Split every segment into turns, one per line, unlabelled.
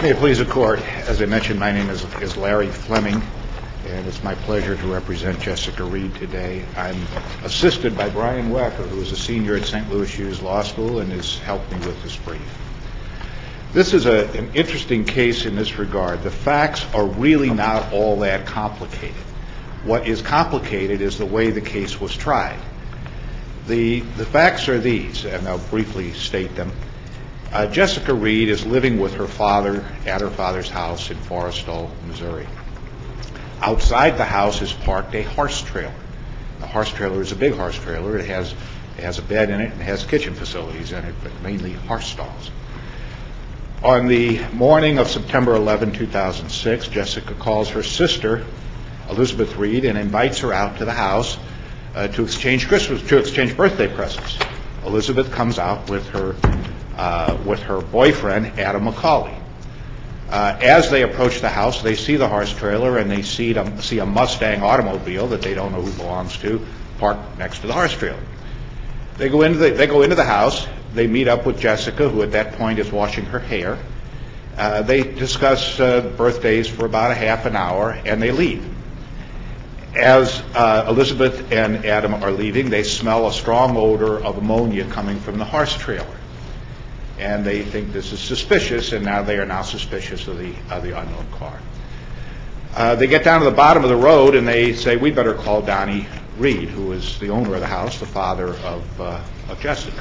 May it please the Court, as I mentioned, my name is Larry Fleming, and it's my pleasure to represent Jessica Reed today. I'm assisted by Brian Wacker, who is a senior at St. Louis Hughes Law School and has helped me with this brief. This is an interesting case in this regard. The facts are really not all that complicated. What is complicated is the way the case was tried. The facts are these, and I'll briefly state them. Jessica Reed is living with her father at her father's house in Forrestal, Missouri. Outside the house is parked a horse trailer. The horse trailer is a big horse trailer. It has a bed in it and has kitchen facilities in it, but mainly horse stalls. On the morning of September 11, 2006, Jessica calls her sister, Elizabeth Reed, and invites her out to the house to exchange birthday presents. Elizabeth comes out with her boyfriend, Adam McCauley. As they approach the house, they see the horse trailer and they see a Mustang automobile that they don't know who belongs to parked next to the horse trailer. They go into the house. They meet up with Jessica, who at that point is washing her hair. They discuss birthdays for about a half an hour, and they leave. As Elizabeth and Adam are leaving, they smell a strong odor of ammonia coming from the horse trailer. And they think this is suspicious, and they are now suspicious of the unknown car. They get down to the bottom of the road, and they say, "We'd better call Donnie Reed," who is the owner of the house, the father of Jessica.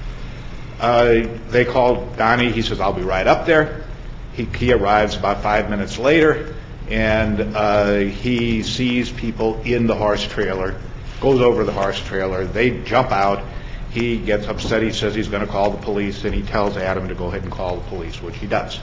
They call Donnie. He says, "I'll be right up there." He arrives about 5 minutes later, and he sees people in the horse trailer, goes over the horse trailer. They jump out. He gets upset. He says he's going to call the police, and he tells Adam to go ahead and call the police, which he does.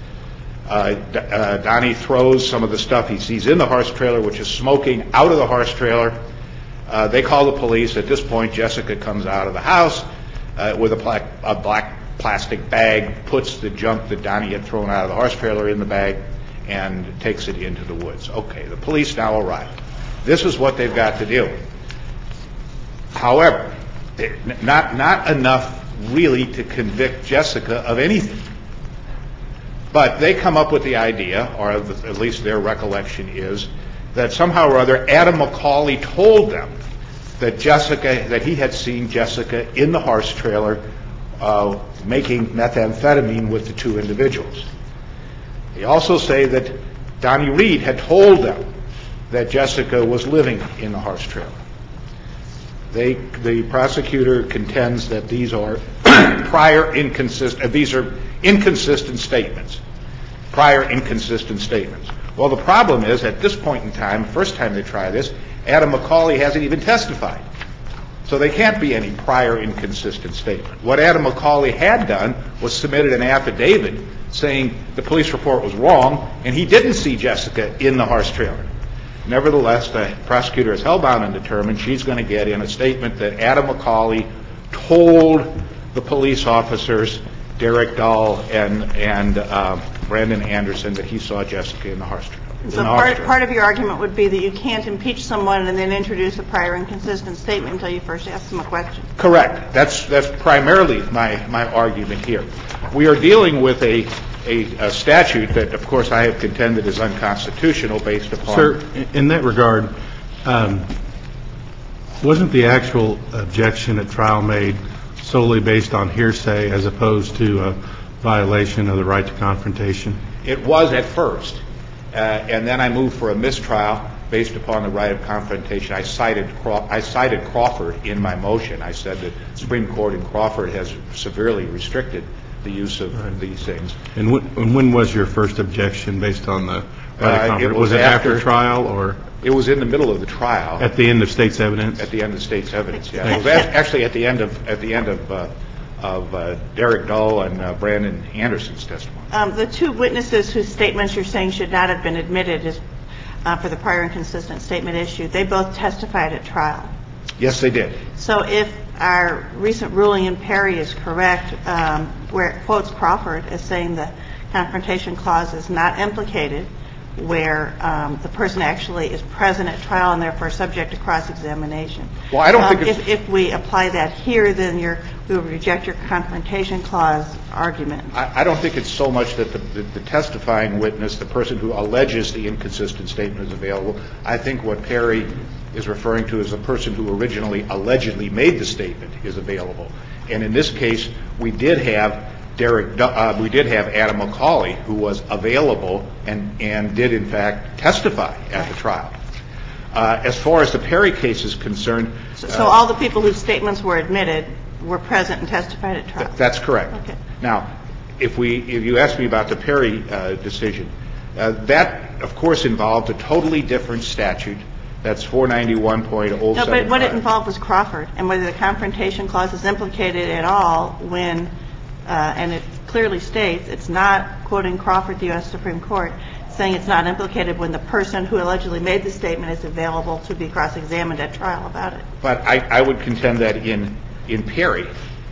Donnie throws some of the stuff he sees in the horse trailer, which is smoking, out of the horse trailer. They call the police. At this point, Jessica comes out of the house with a black plastic bag, puts the junk that Donnie had thrown out of the horse trailer in the bag, and takes it into the woods. Okay, the police now arrive. This is what they've got to deal with. However, not enough really to convict Jessica of anything. But they come up with the idea, or at least their recollection is, that somehow or other Adam McCauley told them that he had seen Jessica in the horse trailer making methamphetamine with the two individuals. They also say that Donnie Reed had told them that Jessica was living in the horse trailer. The prosecutor contends that these are inconsistent statements. Prior inconsistent statements. Well, the problem is, at this point in time, first time they try this, Adam McCauley hasn't even testified. So there can't be any prior inconsistent statement. What Adam McCauley had done was submitted an affidavit saying the police report was wrong, and he didn't see Jessica in the horse trailer. Nevertheless, the prosecutor is hellbound and determined she's going to get in a statement that Adam McCauley told the police officers, Derek Dahl and Brandon Anderson, that he saw Jessica in the horse trailer.
So part of your argument would be that you can't impeach someone and then introduce a prior inconsistent statement until you first ask them a question.
Correct. That's primarily my argument here. We are dealing with a statute that, of course, I have contended is unconstitutional based upon...
Sir, in that regard, wasn't the actual objection at trial made solely based on hearsay as opposed to a violation of the right to confrontation?
It was at first. And then I moved for a mistrial based upon the right of confrontation. I cited Crawford in my motion. I said that the Supreme Court in Crawford has severely restricted the use of these things.
And when was your first objection based on the right of confrontation? Was it after trial or?
It was in the middle of the trial.
At the end of state's evidence? At
the end of state's evidence, yeah. It was actually at the end of Derek Dahl and Brandon Anderson's testimony.
The two witnesses whose statements you're saying should not have been admitted for the prior inconsistent statement issue, they both testified at trial.
Yes, they did.
So if our recent ruling in Perry is correct, where it quotes Crawford as saying the confrontation clause is not implicated where the person actually is present at trial and therefore subject to cross-examination.
Well, I don't think it's...
If we apply that here, then we would reject your Confrontation Clause argument.
I don't think it's so much that the testifying witness, the person who alleges the inconsistent statement is available. I think what Perry is referring to is the person who originally allegedly made the statement is available. And in this case, we did have Adam McCauley, who was available and did, in fact, testify at the trial. As far as the Perry case is concerned...
So all the people whose statements were admitted were present and testified at trial?
That's correct.
Okay.
Now, if you ask me about the Perry decision, that, of course, involved a totally different statute. That's 491.075.
No, but what it involved was Crawford, and whether the Confrontation Clause is implicated at all when, and it clearly states, it's not, quoting Crawford, the U.S. Supreme Court, saying it's not implicated when the person who allegedly made the statement is available to be cross-examined at trial about it.
But I would contend that in Perry,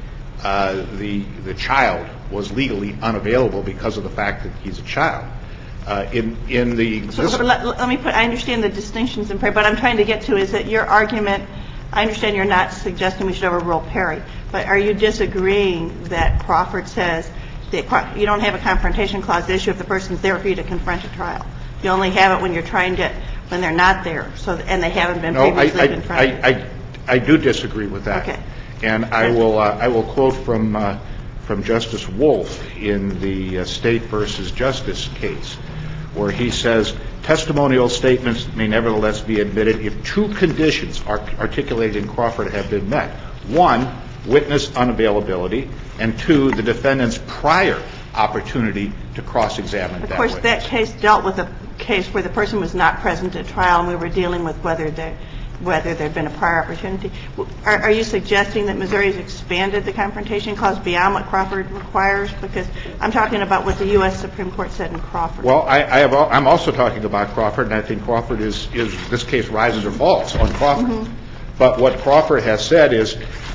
the child was legally unavailable because of the fact that he's a child. Let me put, I understand the distinctions in Perry, but I'm trying to get to is that your argument, I understand you're not suggesting we should overrule Perry, but are you disagreeing that Crawford says that you don't have a Confrontation Clause issue if the person's there for you to confront at trial? You only have it when you're trying to, when they're not there, and they haven't been previously confronted. I do disagree with that.
Okay.
And I will quote from Justice Wolf in the State versus Justice case, where he says, testimonial statements may nevertheless be admitted if two conditions articulated in Crawford have been met. One, witness unavailability, and two, the defendant's prior opportunity to cross-examine that witness.
Of course, that case dealt with a case where the person was not present at trial, and we were dealing with whether there had been a prior opportunity. Are you suggesting that Missouri has expanded the Confrontation Clause beyond what Crawford requires? Because I'm talking about what the U.S. Supreme Court said in Crawford.
Well, I'm also talking about Crawford, and I think Crawford is this case rises or falls on Crawford. Mm-hmm. But what Crawford has said is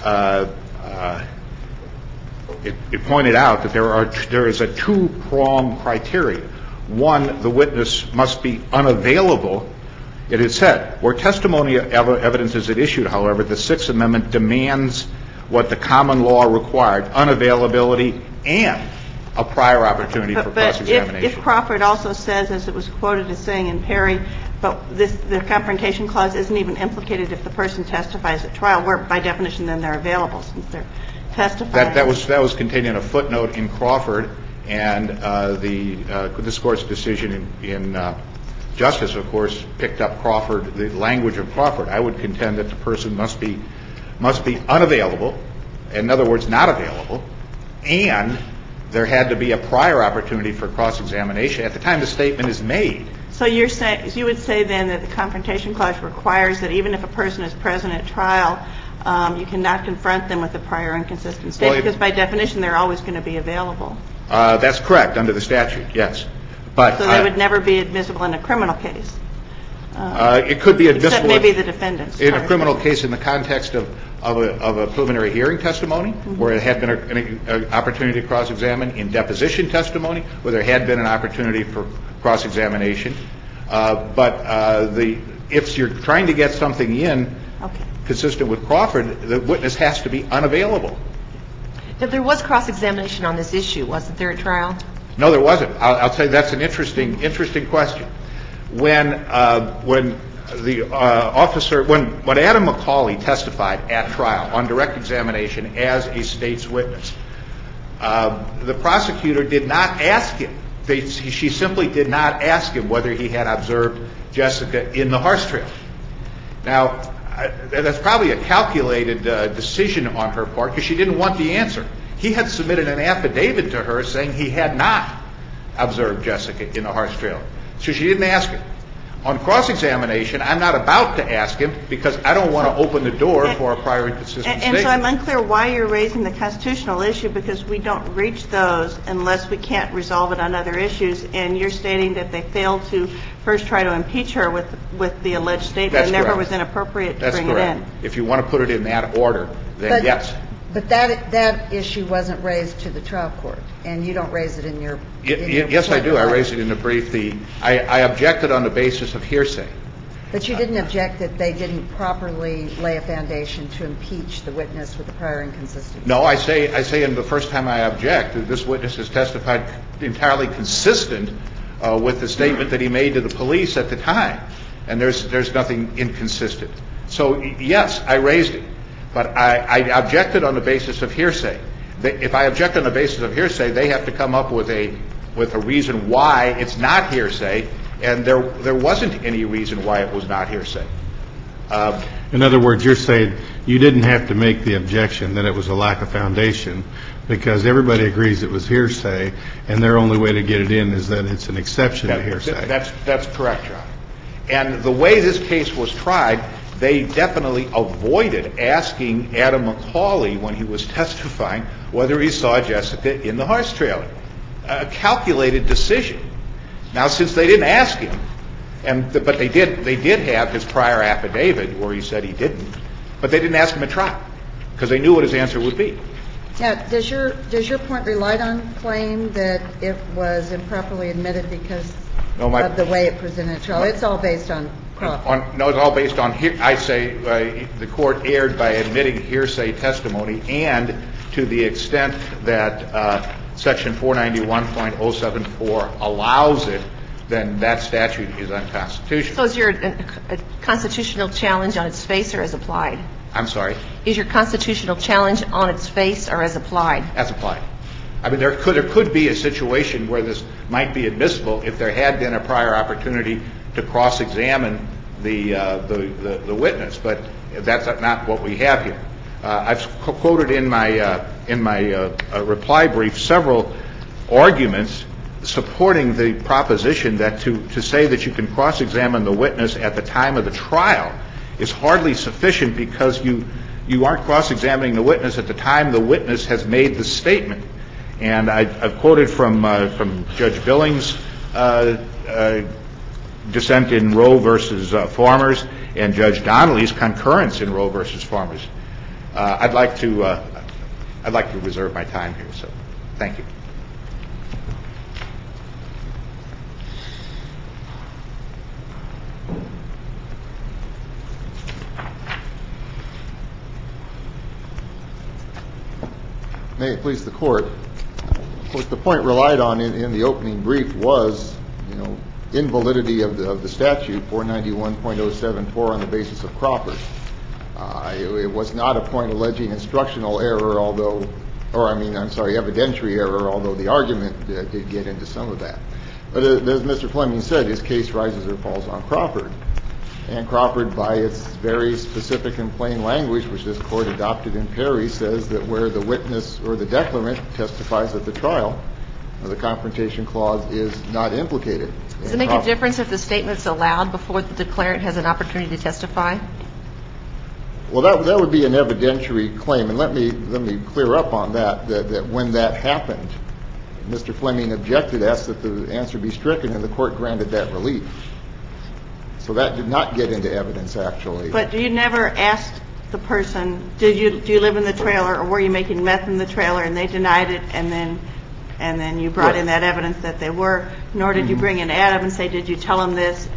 it pointed out that there is a two-pronged criteria. One, the witness must be unavailable. It is said, where testimony evidence is issued, however, the Sixth Amendment demands what the common law required, unavailability and a prior opportunity for cross-examination.
But if Crawford also says, as it was quoted as saying in Perry, but the Confrontation Clause isn't even implicated if the person testifies at trial, where by definition then they're available since they're testifying. That
was contained in a footnote in Crawford, and this Court's decision in Justice, of course, picked up Crawford, the language of Crawford. I would contend that the person must be unavailable, in other words, not available, and there had to be a prior opportunity for cross-examination at the time the statement is made.
So you would say then that the Confrontation Clause requires that even if a person is present at trial, you cannot confront them with a prior inconsistent statement, because by definition they're always going to be available.
That's correct, under the statute, yes. But
so they would never be admissible in a criminal case.
It could be admissible.
Except maybe the defendants.
In a criminal case in the context of a preliminary hearing testimony, mm-hmm. where it had been an opportunity to cross-examine, in deposition testimony, where there had been an opportunity for cross-examination. If you're trying to get something in consistent with Crawford, the witness has to be unavailable.
Now, there was cross-examination on this issue, wasn't there, at trial?
No, there wasn't. I'll tell you, that's an interesting question. When Adam McCauley testified at trial on direct examination as a state's witness, the prosecutor did not ask him. She simply did not ask him whether he had observed Jessica in the horse trail. Now, that's probably a calculated decision on her part, because she didn't want the answer. He had submitted an affidavit to her saying he had not observed Jessica in the horse trail. So she didn't ask him. On cross-examination, I'm not about to ask him because I don't want to open the door for a prior inconsistent statement.
And so I'm unclear why you're raising the constitutional issue, because we don't reach those unless we can't resolve it on other issues. And you're stating that they failed to first try to impeach her with the alleged statement and therefore was inappropriate to bring it in.
If you want to put it in that order, then yes.
But that issue wasn't raised to the trial court, and you don't raise it in your
Yes, I do. I raised it in the brief. I objected on the basis of hearsay.
But you didn't object that they didn't properly lay a foundation to impeach the witness with the prior inconsistency.
No, I say in the first time I object that this witness has testified entirely consistent with the statement that he made to the police at the time, and there's nothing inconsistent. So yes, I raised it, but I objected on the basis of hearsay. If I object on the basis of hearsay, they have to come up with a reason why it's not hearsay, and there wasn't any reason why it was not hearsay.
In other words, you're saying you didn't have to make the objection that it was a lack of foundation because everybody agrees it was hearsay, and their only way to get it in is that it's an exception to hearsay.
That's correct, John. And the way this case was tried, they definitely avoided asking Adam McCauley when he was testifying whether he saw Jessica in the horse trailer. A calculated decision. Now, since they didn't ask him, but they did have his prior affidavit where he said he didn't, but they didn't ask him at trial because they knew what his answer would be.
Now, does your point rely on claim that it was improperly admitted because of the way it presented at trial? It's all based on Crawford.
No, it's all based on, I say, the court erred by admitting hearsay testimony, and to the extent that Section 491.074 allows it, then that statute is unconstitutional.
So is your a constitutional challenge on its face or as applied?
I'm sorry?
Is your constitutional challenge on its face or as applied?
As applied. I mean, there could be a situation where this might be admissible if there had been a prior opportunity to cross-examine the witness, but that's not what we have here. I've quoted in my reply brief several arguments supporting the proposition that to say that you can cross-examine the witness at the time of the trial is hardly sufficient because you aren't cross-examining the witness at the time the witness has made the statement. And I've quoted from Judge Billings' dissent in Roe versus Farmers and Judge Donnelly's concurrence in Roe versus Farmers. I'd like to reserve my time here, so thank you.
May it please the Court. Of course, the point relied on in the opening brief was, invalidity of the statute 491.074 on the basis of Crawford. It was not a point alleging instructional error, evidentiary error, although the argument did get into some of that. But as Mr. Fleming said, his case rises or falls on Crawford. And Crawford, by its very specific and plain language, which this Court adopted in Perry, says that where the witness or the declarant testifies at the trial, the Confrontation Clause is not implicated.
Does it make a difference if the statement's allowed before the declarant has an opportunity to testify?
Well, that would be an evidentiary claim. And let me clear up on that when that happened, Mr. Fleming objected, asked that the answer be stricken, and the Court granted that relief. So that did not get into evidence, actually.
But you never asked the person, do you live in the trailer, or were you making meth in the trailer, and they denied it, and then you brought in that evidence that they were, nor did you bring in Adam and say, did you tell him this?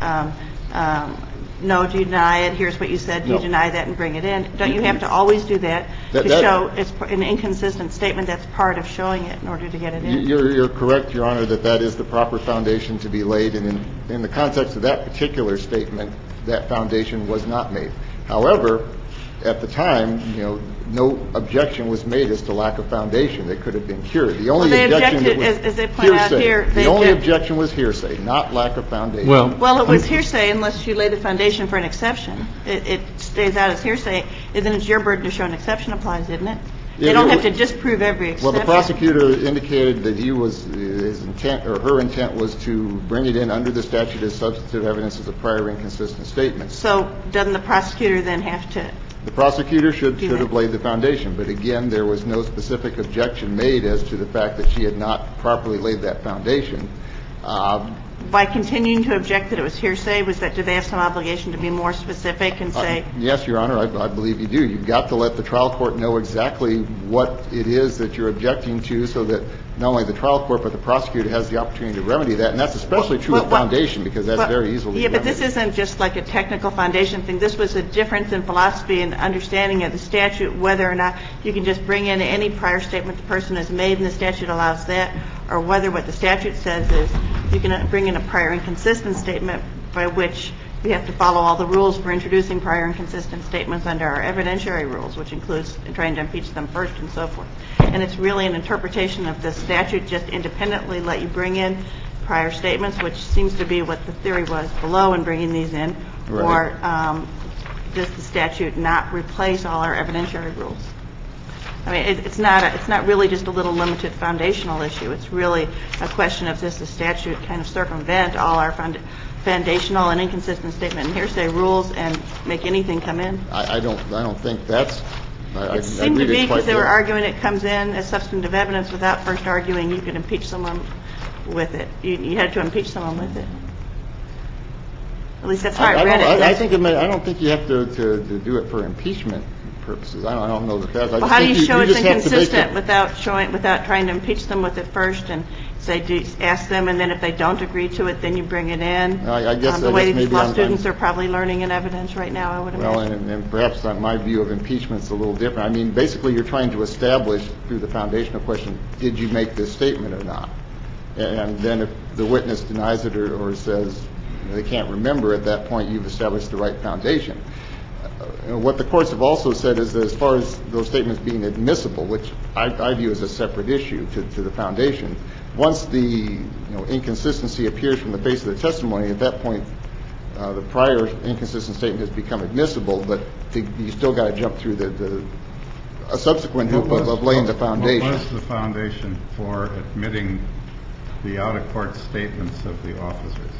No, do you deny it? Here's what you said. Do you deny that and bring it in? Don't you have to always do that to show it's an inconsistent statement that's part of showing it in order to get it in?
You're correct, Your Honor, that is the proper foundation to be laid. And in the context of that particular statement, that foundation was not made. However, at the time, no objection was made as to lack of foundation that could have been cured. The only objection was hearsay. The only objection was hearsay, not lack of foundation.
Well, it was hearsay unless you lay the foundation for an exception. It stays out as hearsay. Then it's your burden to show an exception applies, isn't it? They don't have to disprove every exception.
Well, the prosecutor indicated that his intent or her intent was to bring it in under the statute as substantive evidence as a prior inconsistent statement.
So doesn't the prosecutor then have to?
The prosecutor should have laid the foundation. But again, there was no specific objection made as to the fact that she had not properly laid that foundation.
by continuing to object that it was hearsay, do they have some obligation to be more specific and say?
Yes, Your Honor, I believe you do. You've got to let the trial court know exactly what it is that you're objecting to so that not only the trial court but the prosecutor has the opportunity to remedy that. And that's especially true with foundation because that's very easily remedied.
Yeah, but this isn't just like a technical foundation thing. This was a difference in philosophy and understanding of the statute, whether or not you can just bring in any prior statement the person has made and the statute allows that, or whether what the statute says is you can bring in a prior inconsistent statement by which we have to follow all the rules for introducing prior inconsistent statements under our evidentiary rules, which includes trying to impeach them first and so forth. And it's really an interpretation of the statute just independently let you bring in prior statements, which seems to be what the theory was below in bringing these in, or does the statute not replace all our evidentiary rules? I mean, it's not really just a little limited foundational issue. It's really a question of does the statute kind of circumvent all our foundational and inconsistent statement and hearsay rules and make anything come in?
I don't think that's.
It seemed to be because they were arguing it comes in as substantive evidence without first arguing you could impeach someone with it. You had to impeach someone with it. At least that's how I read it.
I don't think you have to do it for impeachment purposes. I don't know that that's.
Well, how do you show it's inconsistent without trying to impeach them with it first and say ask them, and then if they don't agree to it, then you bring it in?
I guess
the way these law students are probably learning in evidence right now, I would imagine.
Well, and perhaps my view of impeachment is a little different. I mean, basically you're trying to establish through the foundational question, did you make this statement or not? And then if the witness denies it or says they can't remember, at that point you've established the right foundation. What the courts have also said is that as far as those statements being admissible, which I view as a separate issue to the foundation, once the inconsistency appears from the face of the testimony, at that point the prior inconsistent statement has become admissible, but you still got to jump through a subsequent hoop of laying the foundation.
What was the foundation for admitting the out-of-court statements of the officers?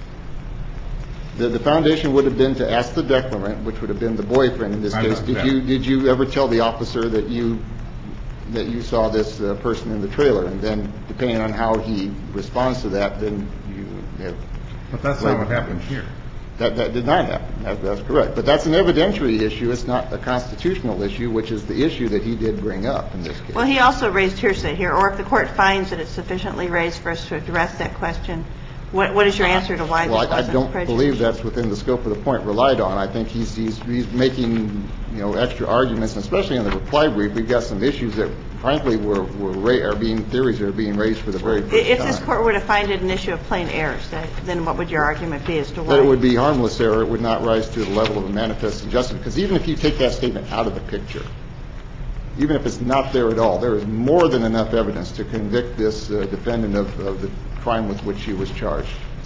The foundation would have been to ask the declarant, which would have been the boyfriend in this case, did you ever tell the officer that you saw this person in the trailer? And then depending on how he responds to that, then you have.
But that's not what happened here.
That did not happen. That's correct. But that's an evidentiary issue. It's not a constitutional issue, which is the issue that he did bring up in this case.
Well, he also raised hearsay here, or if the court finds that it's sufficiently raised for us to address that question, what is your answer to why this wasn't prejudicial?
I don't believe that's within the scope of the point relied on. I think he's making extra arguments, and especially in the reply brief, we've got some issues that, frankly, theories are being raised for the very first time.
If this court were to find it an issue of plain error, then what would your argument be as to why?
That it would be harmless error. It would not rise to the level of a manifest injustice. Because even if you take that statement out of the picture, even if it's not there at all, there is more than enough evidence to convict this defendant of the crime with which he was charged.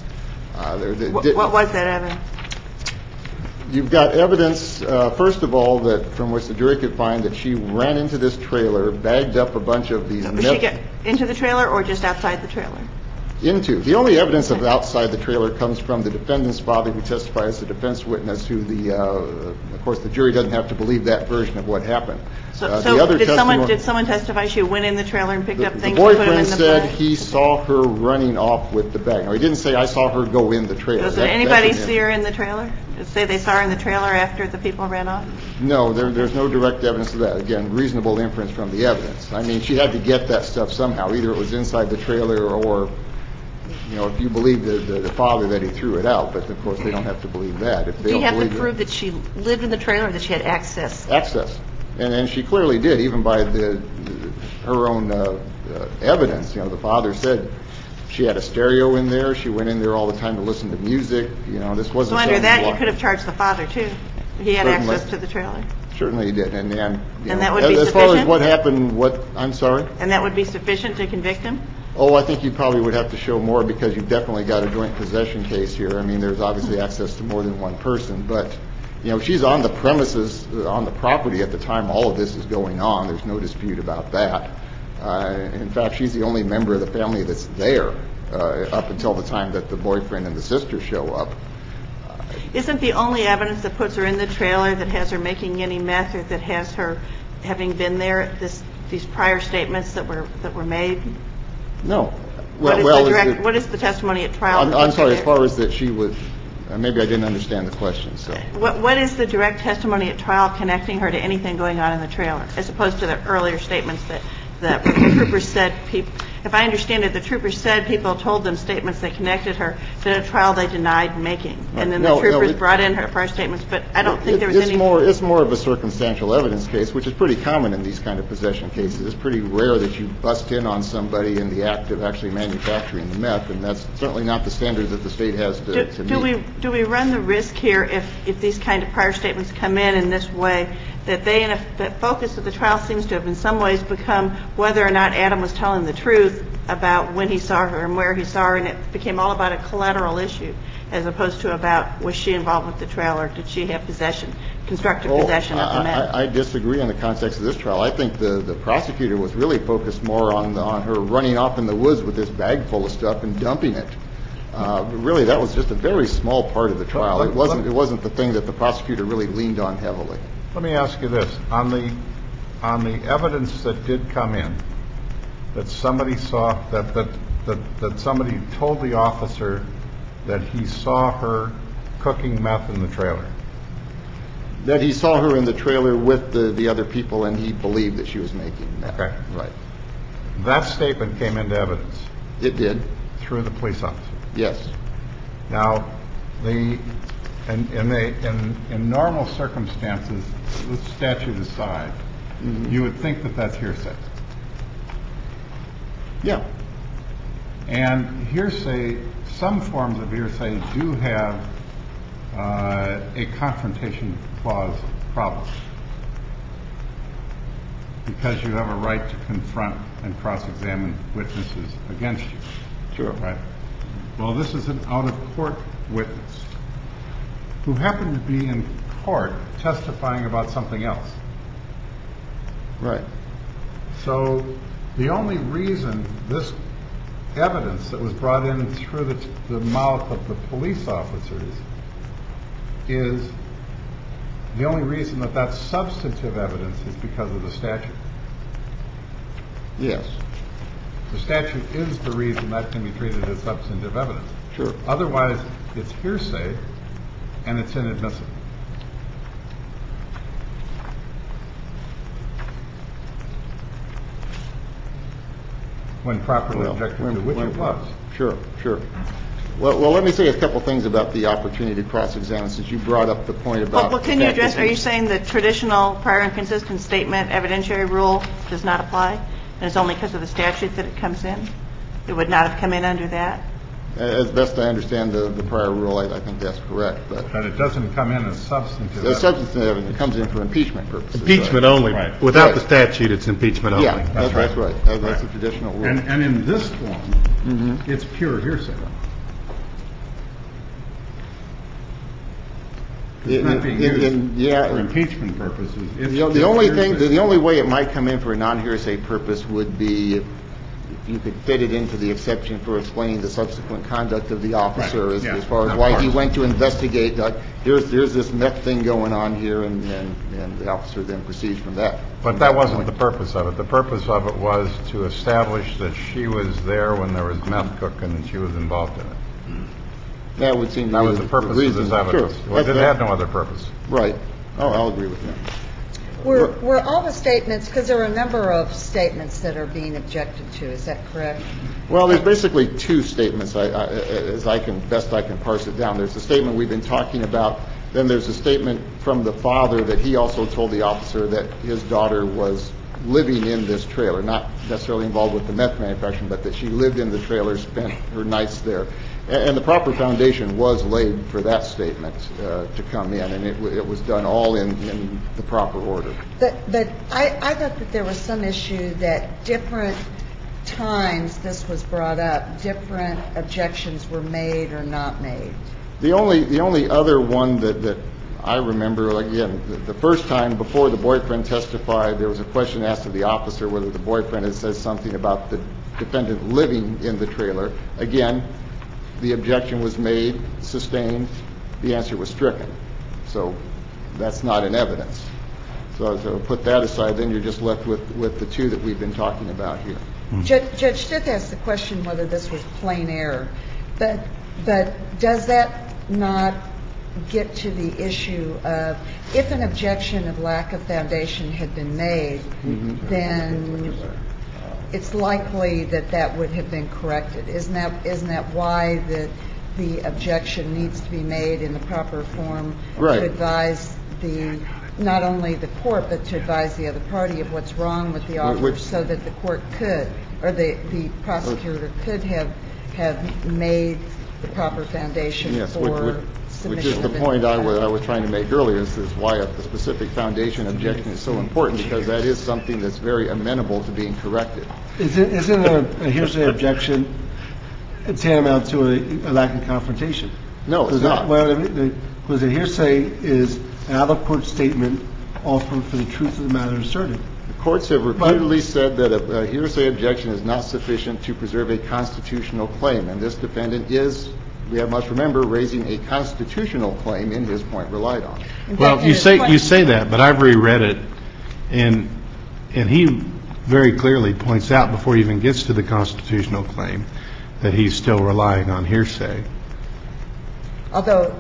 What was that evidence?
You've got evidence, first of all, that from which the jury could find that she ran into this trailer, bagged up a bunch of these.
Did she get into the trailer or just outside the trailer?
Into. The only evidence of outside the trailer comes from the defendant's father, who testified as a defense witness, who of course, the jury doesn't have to believe that version of what happened.
So did someone testify she went in the trailer and picked up things and put them in the bag?
The boyfriend said he saw her running off with the bag. No, he didn't say, I saw her go in the trailer.
Did anybody see her in the trailer? Did say they saw her in the trailer after the people ran off?
No, there's no direct evidence of that. Again, reasonable inference from the evidence. I mean, she had to get that stuff somehow. Either it was inside the trailer or, if you believe the father that he threw it out. But, of course, they don't have to believe that.
Do you have to prove that she lived in the trailer or that she had access?
Access. And she clearly did, even by her own evidence. The father said she had a stereo in there. She went in there all the time to listen to music. This wasn't.
So under that, you could have charged the father too. He had access to the trailer.
Certainly he did. And
that would be sufficient?
As far as what happened, I'm sorry?
And that would be sufficient to convict him?
Oh, I think you probably would have to show more because you've definitely got a joint possession case here. I mean, there's obviously access to more than one person. But, she's on the premises, on the property at the time all of this is going on. There's no dispute about that. In fact, she's the only member of the family that's there up until the time that the boyfriend and the sister show up.
Isn't the only evidence that puts her in the trailer that has her making any meth or that has her having been there these prior statements that were made?
No.
What is the testimony at trial?
I'm sorry, as far as that she would, maybe I didn't understand the question. So
what is the direct testimony at trial connecting her to anything going on in the trailer, as opposed to the earlier statements that the troopers said? If I understand it, the troopers said people told them statements that connected her, that at trial they denied making. And then the troopers brought in her prior statements, but I don't think there was any...
It's more of a circumstantial evidence case, which is pretty common in these kind of possession cases. It's pretty rare that you bust in on somebody in the act of actually manufacturing the meth, and that's certainly not the standard that the state has to meet.
Do we run the risk here, if these kind of prior statements come in this way, that the focus of the trial seems to have in some ways become whether or not Adam was telling the truth about when he saw her and where he saw her, and it became all about a collateral issue as opposed to about was she involved with the trailer, did she have constructive possession of the meth?
I disagree in the context of this trial. I think the prosecutor was really focused more on her running off in the woods with this bag full of stuff and dumping it. Really, that was just a very small part of the trial. It wasn't the thing that the prosecutor really leaned on heavily.
Let me ask you this. On the evidence that did come in, that somebody saw, that somebody told the officer that he saw her cooking meth in the trailer.
That he saw her in the trailer with the other people and he believed that she was making meth.
Okay.
Right.
That statement came into evidence.
It did.
Through the police officer.
Yes.
Now, in normal circumstances, the statute aside, you would think that that's hearsay.
Yeah.
And hearsay, some forms of hearsay do have a confrontation clause problem, because you have a right to confront and cross-examine witnesses against you.
Sure.
Right. Well, this is an out-of-court witness who happened to be in court testifying about something else.
Right.
So the only reason this evidence that was brought in through the mouth of the police officers is the only reason that that's substantive evidence is because of the statute.
Yes.
The statute is the reason that can be treated as substantive evidence.
Sure.
Otherwise, it's hearsay and it's inadmissible. When properly objected to, which it was.
Sure. Well, let me say a couple things about the opportunity to cross-examine, since you brought up the point about...
Well, can you address, are you saying the traditional prior and consistent statement evidentiary rule does not apply, and it's only because of the statute that it comes in? It would not have come in under that?
As best I understand the prior rule, I think that's correct.
But it doesn't come in as substantive evidence.
Substantive evidence. It comes in for impeachment purposes.
Impeachment only.
Right.
Without the statute, it's impeachment only.
Yeah, that's right. That's the traditional rule.
And in this one, it's pure hearsay. It's not being used for impeachment purposes.
The only way it might come in for a non-hearsay purpose would be if you could fit it into the exception for explaining the subsequent conduct of the officer, as far as why he went to investigate. There's this meth thing going on here, and the officer then proceeds from that.
But that wasn't the purpose of it. The purpose of it was to establish that she was there when there was meth cooking and she was involved in it.
That would seem to be
the purpose of this evidence.
Sure.
It had no other purpose.
Right. Oh, I'll agree with that.
Were all the statements, because there are a number of statements that are being objected to, is that correct?
Well, there's basically two statements, as best I can parse it down. There's the statement we've been talking about. Then there's a statement from the father that he also told the officer that his daughter was living in this trailer, not necessarily involved with the meth manufacturing, but that she lived in the trailer, spent her nights there. And the proper foundation was laid for that statement to come in, and it was done all in the proper order.
But I thought that there was some issue that different times this was brought up, different objections were made or not made.
The only other one that I remember, again, the first time before the boyfriend testified, there was a question asked of the officer whether the boyfriend had said something about the defendant living in the trailer. Again, the objection was made, sustained, the answer was stricken. So that's not in evidence. So put that aside, then you're just left with the two that we've been talking about here.
Judge Stith asked the question whether this was plain error, but does that not get to the issue of if an objection of lack of foundation had been made, then it's likely that would have been corrected. Isn't that why the objection needs to be made in the proper form to advise not only the court but to advise the other party of what's wrong with the offer, so that the court could, or the prosecutor could have made the proper foundation for submission.
Which is the point I was trying to make earlier. This is why a specific foundation objection is so important, because that is something that's very amenable to being corrected.
Isn't a hearsay objection tantamount to a lack of confrontation?
No, it's not.
Because a hearsay is an out-of-court statement offered for the truth of the matter asserted.
The courts have repeatedly said that a hearsay objection is not sufficient to preserve a constitutional claim, and this defendant is, we must remember, raising a constitutional claim in his point relied on.
Well, you say that, but I've reread it, and he very clearly points out before he even gets to the constitutional claim that he's still relying on hearsay.
Although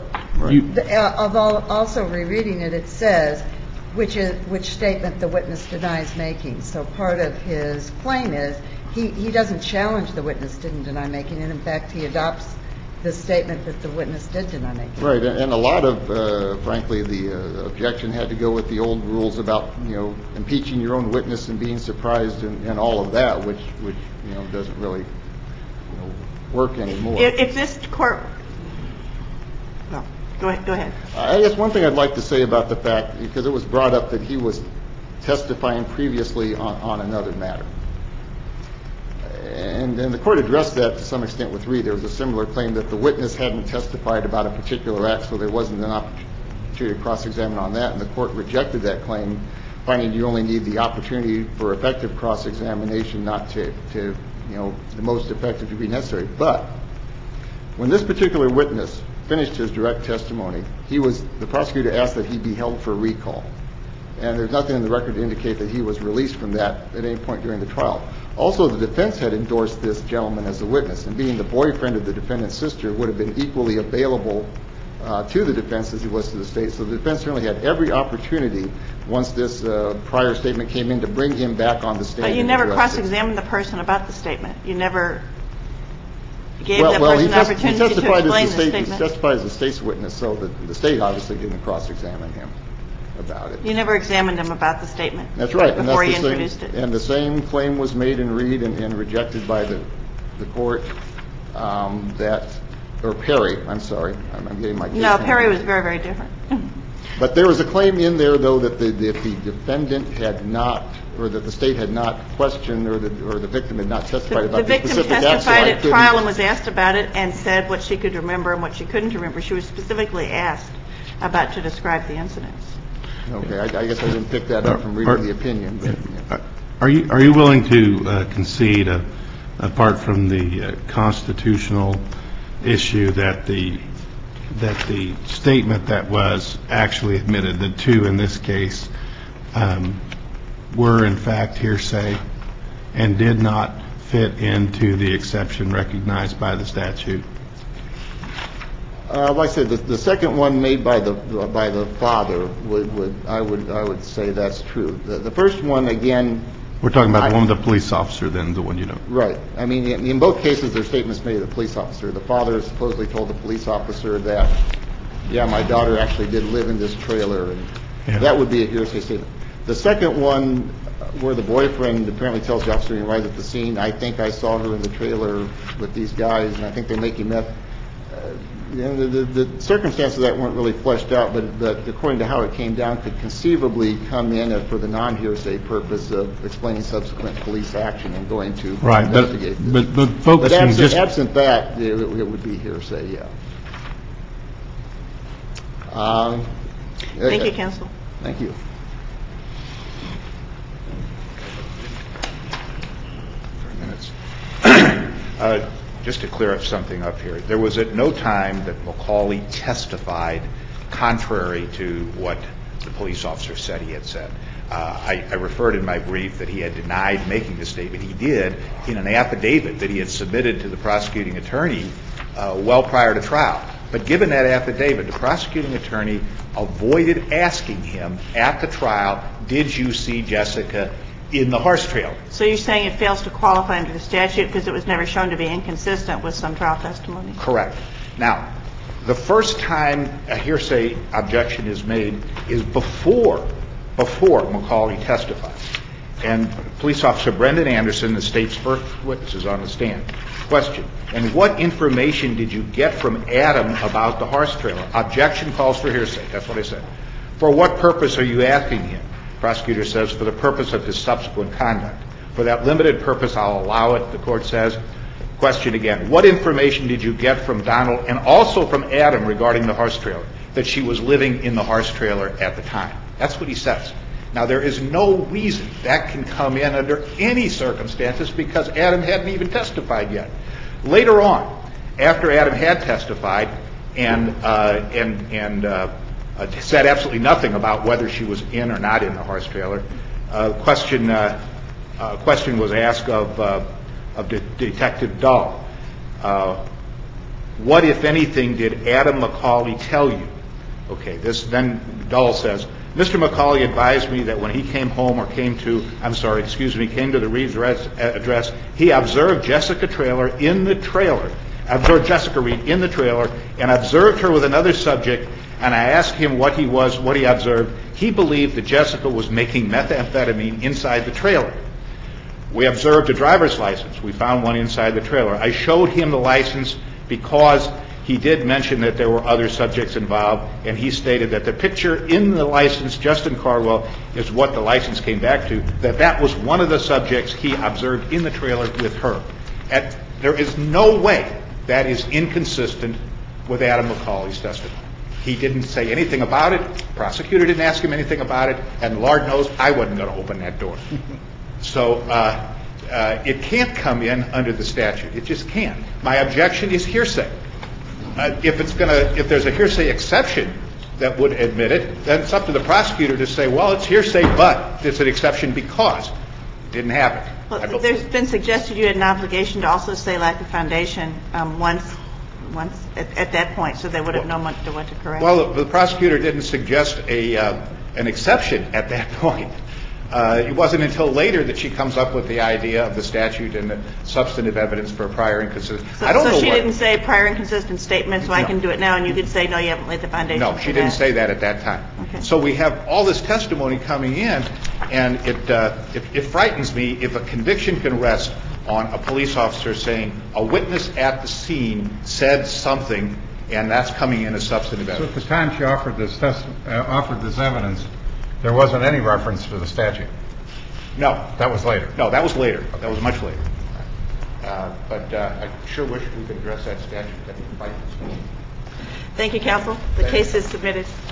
also rereading it, it says which statement the witness denies making. So part of his claim is he doesn't challenge the witness didn't deny making it. In fact, he adopts the statement that the witness did deny making.
Right, and a lot of, frankly, the objection had to go with the old rules about, impeaching your own witness and being surprised and all of that, which doesn't really, work anymore.
If this court, well, go ahead.
I guess one thing I'd like to say about the fact, because it was brought up that he was testifying previously on another matter. And the court addressed that to some extent with Reed. There was a similar claim that the witness hadn't testified about a particular act, so there wasn't an opportunity to cross-examine on that, and the court rejected that claim, finding you only need the opportunity for effective cross-examination, not to the most effective to be necessary. But when this particular witness finished his direct testimony, the prosecutor asked that he be held for recall. And there's nothing in the record to indicate that he was released from that at any point during the trial. Also, the defense had endorsed this gentleman as a witness, and being the boyfriend of the defendant's sister would have been equally available to the defense as he was to the state. So the defense certainly had every opportunity, once this prior statement came in, to bring him back on the stand.
But you never cross-examined the person about the statement. You never gave that person an opportunity to explain the statement.
He testified as the state's witness, so the state obviously didn't cross-examine him about it.
You never examined him about the statement.
That's right.
Before you introduced it.
And the same claim was made in Reed and rejected by the court or Perry, I'm sorry. I'm getting my case.
No, Perry was very, very different.
But there was a claim in there, though, that the defendant had not, or that the state had not questioned, or the victim had not testified about the specific act.
The victim testified at trial and was asked about it and said what she could remember and what she couldn't remember. She was specifically asked to describe the incidents.
Okay. I guess I didn't pick that up from reading the opinion. But,
Are you willing to concede, apart from the constitutional issue, that the statement that was actually admitted, the two in this case, were in fact hearsay and did not fit into the exception recognized by the statute?
Like I said, the second one made by the father I would say that's true. The first one, again,
we're talking about the one with the police officer, then, the one you know.
Right. I mean, in both cases, there's statements made of the police officer. The father supposedly told the police officer that, yeah, my daughter actually did live in this trailer, and that would be a hearsay statement. The second one, where the boyfriend apparently tells the officer he arrived at the scene, I think I saw her in the trailer with these guys, and I think they make him meth. The circumstances of that weren't really fleshed out, but according to how it came down, could conceivably come in for the non-hearsay purpose of explaining subsequent police action and going to investigate this.
But focusing just...
absent that, it would be hearsay, yeah.
Thank you, counsel.
Thank you.
Just to clear something up here, there was at no time that McCauley testified contrary to what the police officer said he had said. I referred in my brief that he had denied making the statement. He did in an affidavit that he had submitted to the prosecuting attorney well prior to trial. But given that affidavit, the prosecuting attorney avoided asking him at the trial, did you see Jessica in the horse trailer?
So you're saying it fails to qualify under the statute because it was never shown to be inconsistent with some trial testimony?
Correct. Now, the first time a hearsay objection is made is before McCauley testifies. And Police Officer Brendan Anderson, the state's first witness, is on the stand. Question: and what information did you get from Adam about the horse trailer? Objection calls for hearsay. That's what I said. For what purpose are you asking him? Prosecutor says for the purpose of his subsequent conduct. For that limited purpose, I'll allow it, the court says. Question again: what information did you get from Donald and also from Adam regarding the horse trailer? That she was living in the horse trailer at the time. That's what he says. Now, there is no reason that can come in under any circumstances because Adam hadn't even testified yet. Later on, after Adam had testified and said absolutely nothing about whether she was in or not in the horse trailer, a question was asked of Detective Dull. What, if anything, did Adam McCauley tell you? Okay, then Dull says, Mr. McCauley advised me that when he came home or came to the Reed's address, he observed Jessica Reed in the trailer and observed her with another subject, and I asked him what he observed. He believed that Jessica was making methamphetamine inside the trailer. We observed a driver's license. We found one inside the trailer. I showed him the license because he did mention that there were other subjects involved, and he stated that the picture in the license, Justin Cardwell, is what the license came back to, that was one of the subjects he observed in the trailer with her. And there is no way that is inconsistent with Adam McCauley's testimony. He didn't say anything about it. The prosecutor didn't ask him anything about it, and Lord knows I wasn't going to open that door. So it can't come in under the statute. It just can't. My objection is hearsay. If there's a hearsay exception that would admit it, then it's up to the prosecutor to say, well, it's hearsay, but it's an exception because it didn't happen.
Well, there's been suggested you had an obligation to also say lack of foundation once at that point, so they would have known what to correct.
Well, the prosecutor didn't suggest an exception at that point. It wasn't until later that she comes up with the idea of the statute and the substantive evidence for prior inconsistent.
So she didn't say prior inconsistent statement, so I can do it now, and you could say, no, you haven't laid the foundation for that.
No, she didn't say that at that time.
Okay.
So we have all this testimony coming in, and it frightens me if a conviction can rest on a police officer saying a witness at the scene said something, and that's coming in as substantive evidence.
So at the time she offered this evidence, there wasn't any reference to the statute?
No.
That was later?
No, that was later. That was much later. But I sure wish we could address that statute.
Thank you, counsel. The case is submitted.